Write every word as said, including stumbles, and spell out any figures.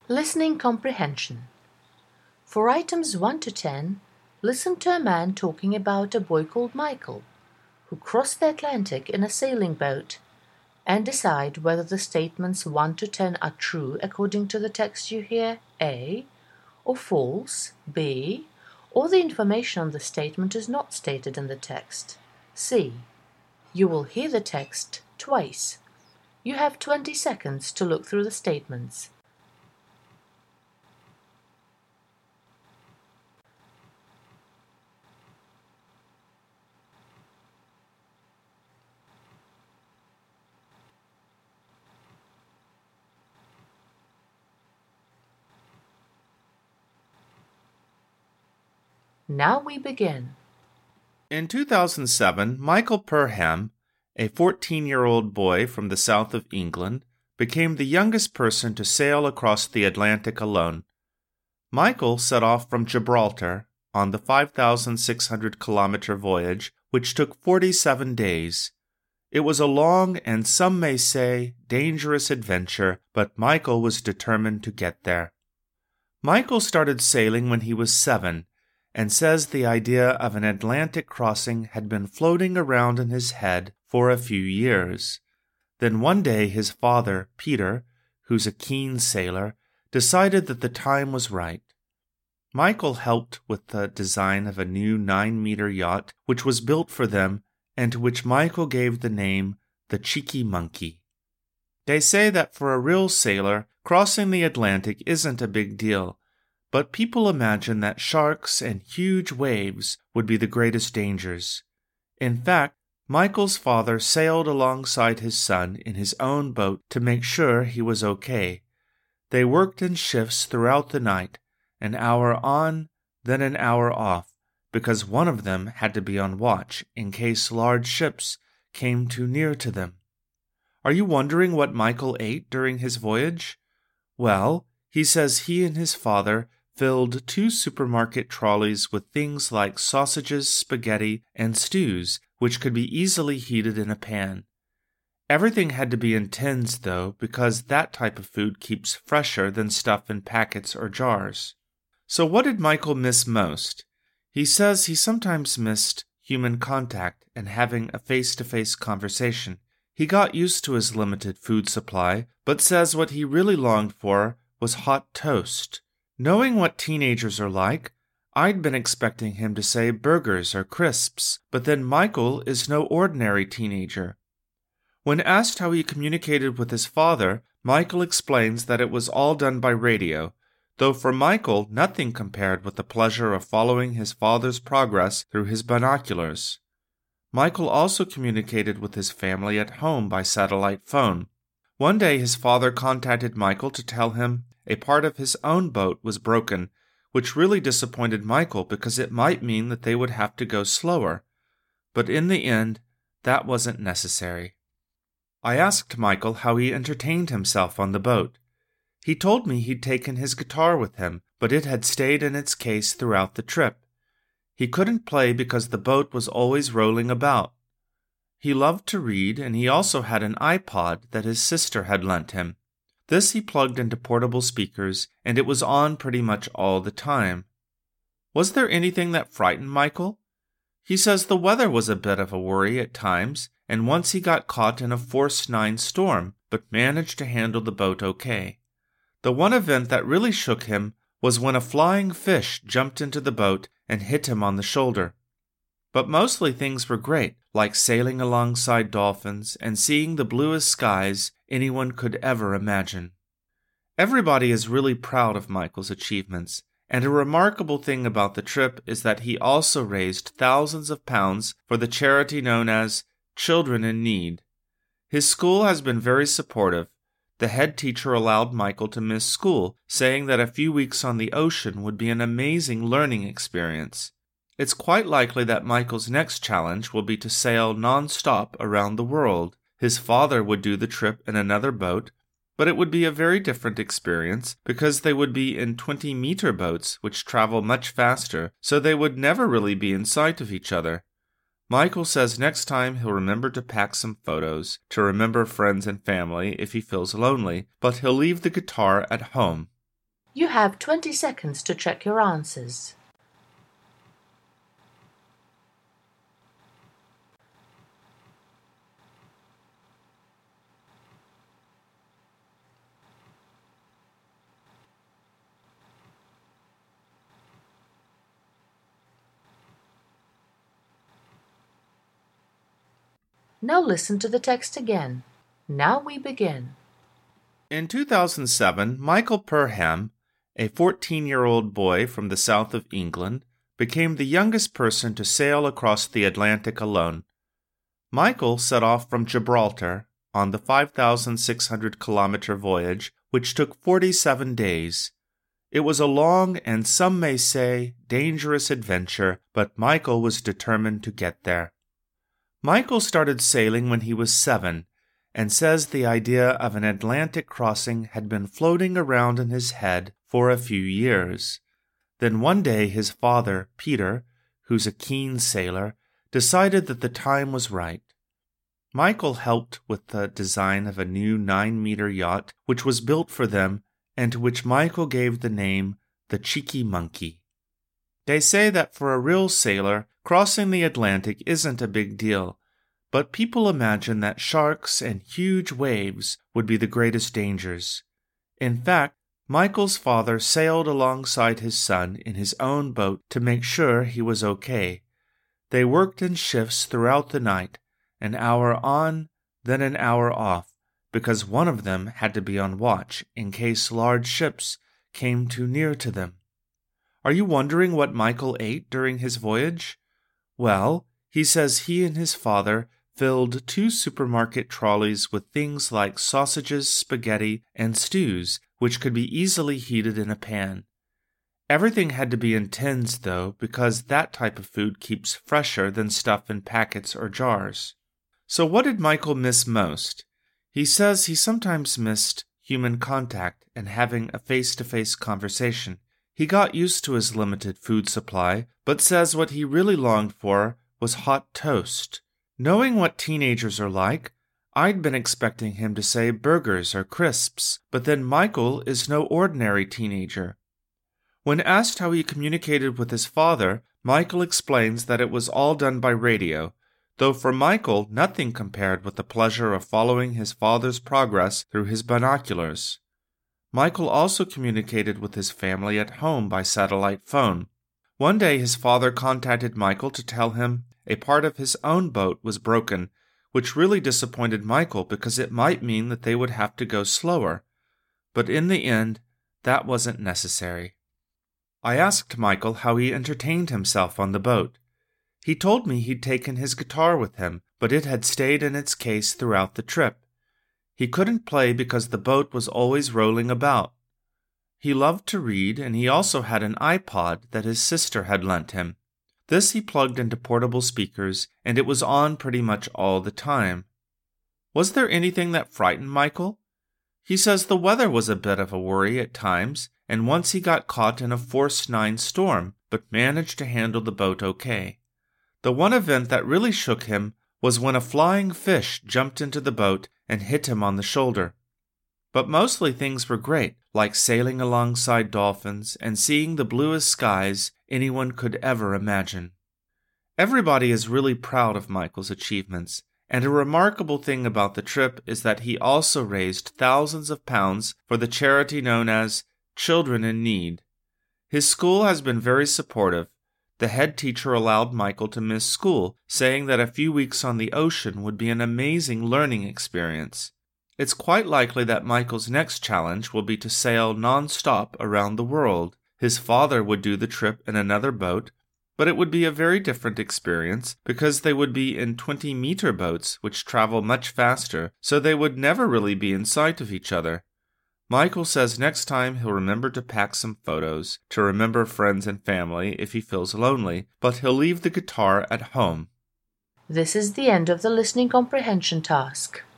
Listening comprehension. For items one to ten, listen to a man talking about a boy called Michael, who crossed the Atlantic in a sailing boat, and decide whether the statements one to ten are true according to the text you hear, A, or false, B, or the information on the statement is not stated in the text, C. You will hear the text twice. You have twenty seconds to look through the statements. Now we begin. In two thousand seven, Michael Perham, a fourteen-year-old boy from the south of England, became the youngest person to sail across the Atlantic alone. Michael set off from Gibraltar on the five thousand six hundred kilometer voyage, which took forty-seven days. It was a long and, some may say, dangerous adventure, but Michael was determined to get there. Michael started sailing when he was seven, and says the idea of an Atlantic crossing had been floating around in his head for a few years. Then one day his father, Peter, who's a keen sailor, decided that the time was right. Michael helped with the design of a new nine-meter yacht which was built for them and to which Michael gave the name the Cheeky Monkey. They say that for a real sailor, crossing the Atlantic isn't a big deal, but people imagine that sharks and huge waves would be the greatest dangers. In fact, Michael's father sailed alongside his son in his own boat to make sure he was okay. They worked in shifts throughout the night, an hour on, then an hour off, because one of them had to be on watch in case large ships came too near to them. Are you wondering what Michael ate during his voyage? Well, he says he and his father filled two supermarket trolleys with things like sausages, spaghetti, and stews, which could be easily heated in a pan. Everything had to be in tins, though, because that type of food keeps fresher than stuff in packets or jars. So what did Michael miss most? He says he sometimes missed human contact and having a face-to-face conversation. He got used to his limited food supply, but says what he really longed for was hot toast. Knowing what teenagers are like, I'd been expecting him to say burgers or crisps, but then Michael is no ordinary teenager. When asked how he communicated with his father, Michael explains that it was all done by radio, though for Michael nothing compared with the pleasure of following his father's progress through his binoculars. Michael also communicated with his family at home by satellite phone. One day his father contacted Michael to tell him a part of his own boat was broken, which really disappointed Michael because it might mean that they would have to go slower. But in the end, that wasn't necessary. I asked Michael how he entertained himself on the boat. He told me he'd taken his guitar with him, but it had stayed in its case throughout the trip. He couldn't play because the boat was always rolling about. He loved to read, and he also had an iPod that his sister had lent him. This he plugged into portable speakers, and it was on pretty much all the time. Was there anything that frightened Michael? He says the weather was a bit of a worry at times, and once he got caught in a force nine storm, but managed to handle the boat okay. The one event that really shook him was when a flying fish jumped into the boat and hit him on the shoulder. But mostly things were great, like sailing alongside dolphins and seeing the bluest skies anyone could ever imagine. Everybody is really proud of Michael's achievements, and a remarkable thing about the trip is that he also raised thousands of pounds for the charity known as Children in Need. His school has been very supportive. The head teacher allowed Michael to miss school, saying that a few weeks on the ocean would be an amazing learning experience. It's quite likely that Michael's next challenge will be to sail non-stop around the world. His father would do the trip in another boat, but it would be a very different experience because they would be in twenty-meter boats which travel much faster, so they would never really be in sight of each other. Michael says next time he'll remember to pack some photos, to remember friends and family if he feels lonely, but he'll leave the guitar at home. You have twenty seconds to check your answers. Now listen to the text again. Now we begin. In two thousand seven, Michael Perham, a fourteen-year-old boy from the south of England, became the youngest person to sail across the Atlantic alone. Michael set off from Gibraltar on the five thousand six hundred kilometer voyage, which took forty-seven days. It was a long and, some may say, dangerous adventure, but Michael was determined to get there. Michael started sailing when he was seven, and says the idea of an Atlantic crossing had been floating around in his head for a few years. Then one day his father, Peter, who's a keen sailor, decided that the time was right. Michael helped with the design of a new nine-meter yacht which was built for them and to which Michael gave the name the Cheeky Monkey. They say that for a real sailor, crossing the Atlantic isn't a big deal, but people imagine that sharks and huge waves would be the greatest dangers. In fact, Michael's father sailed alongside his son in his own boat to make sure he was okay. They worked in shifts throughout the night, an hour on, then an hour off, because one of them had to be on watch in case large ships came too near to them. Are you wondering what Michael ate during his voyage? Well, he says he and his father filled two supermarket trolleys with things like sausages, spaghetti, and stews, which could be easily heated in a pan. Everything had to be in tins, though, because that type of food keeps fresher than stuff in packets or jars. So what did Michael miss most? He says he sometimes missed human contact and having a face-to-face conversation. He got used to his limited food supply, but says what he really longed for was hot toast. Knowing what teenagers are like, I'd been expecting him to say burgers or crisps, but then Michael is no ordinary teenager. When asked how he communicated with his father, Michael explains that it was all done by radio, though for Michael nothing compared with the pleasure of following his father's progress through his binoculars. Michael also communicated with his family at home by satellite phone. One day his father contacted Michael to tell him a part of his own boat was broken, which really disappointed Michael because it might mean that they would have to go slower. But in the end, that wasn't necessary. I asked Michael how he entertained himself on the boat. He told me he'd taken his guitar with him, but it had stayed in its case throughout the trip. He couldn't play because the boat was always rolling about. He loved to read, and he also had an iPod that his sister had lent him. This he plugged into portable speakers, and it was on pretty much all the time. Was there anything that frightened Michael? He says the weather was a bit of a worry at times, and once he got caught in a force nine storm, but managed to handle the boat okay. The one event that really shook him was when a flying fish jumped into the boat and hit him on the shoulder. But mostly things were great, like sailing alongside dolphins and seeing the bluest skies anyone could ever imagine. Everybody is really proud of Michael's achievements, and a remarkable thing about the trip is that he also raised thousands of pounds for the charity known as Children in Need. His school has been very supportive. The head teacher allowed Michael to miss school, saying that a few weeks on the ocean would be an amazing learning experience. It's quite likely that Michael's next challenge will be to sail non-stop around the world. His father would do the trip in another boat, but it would be a very different experience because they would be in twenty-meter boats which travel much faster, so they would never really be in sight of each other. Michael says next time he'll remember to pack some photos, to remember friends and family if he feels lonely, but he'll leave the guitar at home. This is the end of the listening comprehension task.